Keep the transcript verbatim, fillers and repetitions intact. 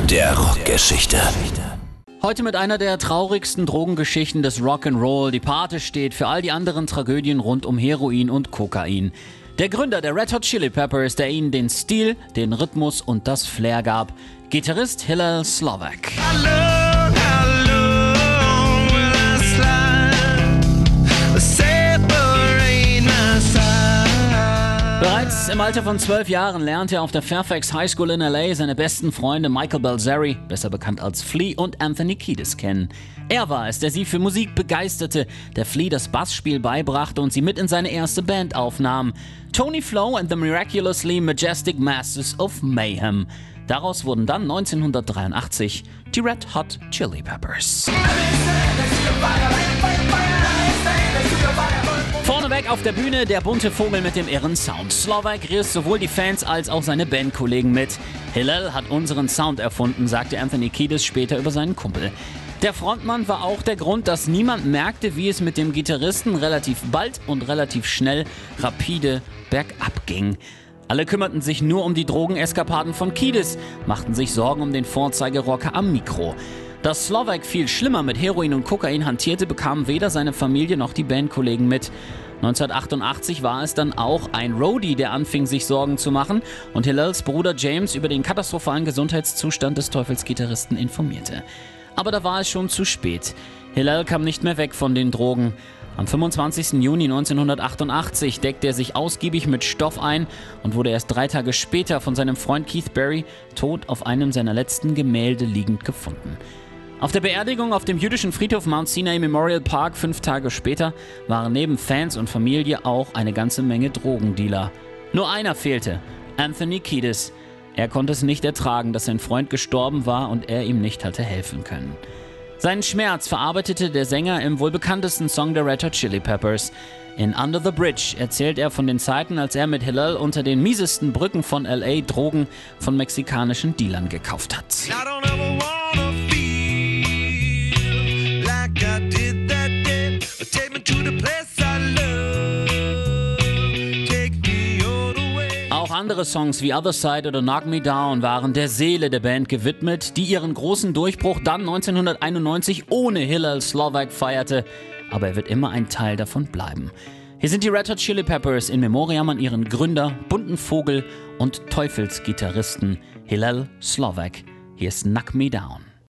der Rockgeschichte. Heute mit einer der traurigsten Drogengeschichten des Rock'n'Roll. Die Pate steht für all die anderen Tragödien rund um Heroin und Kokain. Der Gründer der Red Hot Chili Peppers, der ihnen den Stil, den Rhythmus und das Flair gab. Gitarrist Hillel Slovak. Bereits im Alter von zwölf Jahren lernte er auf der Fairfax High School in L A seine besten Freunde Michael Balzeri, besser bekannt als Flea, und Anthony Kiedis kennen. Er war es, der sie für Musik begeisterte, der Flea das Bassspiel beibrachte und sie mit in seine erste Band aufnahm. Tony Flo and the Miraculously Majestic Masters of Mayhem. Daraus wurden dann neunzehnhundertdreiundachtzig die Red Hot Chili Peppers. Vorneweg auf der Bühne der bunte Vogel mit dem irren Sound. Slovak riss sowohl die Fans als auch seine Bandkollegen mit. Hillel hat unseren Sound erfunden, sagte Anthony Kiedis später über seinen Kumpel. Der Frontmann war auch der Grund, dass niemand merkte, wie es mit dem Gitarristen relativ bald und relativ schnell rapide bergab ging. Alle kümmerten sich nur um die Drogeneskapaden von Kiedis, machten sich Sorgen um den Vorzeigerocker am Mikro. Dass Slovak viel schlimmer mit Heroin und Kokain hantierte, bekamen weder seine Familie noch die Bandkollegen mit. neunzehnhundertachtundachtzig war es dann auch ein Roadie, der anfing, sich Sorgen zu machen und Hillels Bruder James über den katastrophalen Gesundheitszustand des Teufelsgitarristen informierte. Aber da war es schon zu spät. Hillel kam nicht mehr weg von den Drogen. Am fünfundzwanzigsten Juni neunzehnhundertachtundachtzig deckte er sich ausgiebig mit Stoff ein und wurde erst drei Tage später von seinem Freund Keith Barry tot auf einem seiner letzten Gemälde liegend gefunden. Auf der Beerdigung auf dem jüdischen Friedhof Mount Sinai Memorial Park fünf Tage später waren neben Fans und Familie auch eine ganze Menge Drogendealer. Nur einer fehlte, Anthony Kiedis. Er konnte es nicht ertragen, dass sein Freund gestorben war und er ihm nicht hatte helfen können. Seinen Schmerz verarbeitete der Sänger im wohl bekanntesten Song der Red Hot Chili Peppers. In Under the Bridge erzählt er von den Zeiten, als er mit Hillel unter den miesesten Brücken von L A Drogen von mexikanischen Dealern gekauft hat. Auch andere Songs wie Other Side oder Knock Me Down waren der Seele der Band gewidmet, die ihren großen Durchbruch dann neunzehnhunderteinundneunzig ohne Hillel Slovak feierte. Aber er wird immer ein Teil davon bleiben. Hier sind die Red Hot Chili Peppers in Memoriam an ihren Gründer, bunten Vogel und Teufelsgitarristen Hillel Slovak. Hier ist Knock Me Down.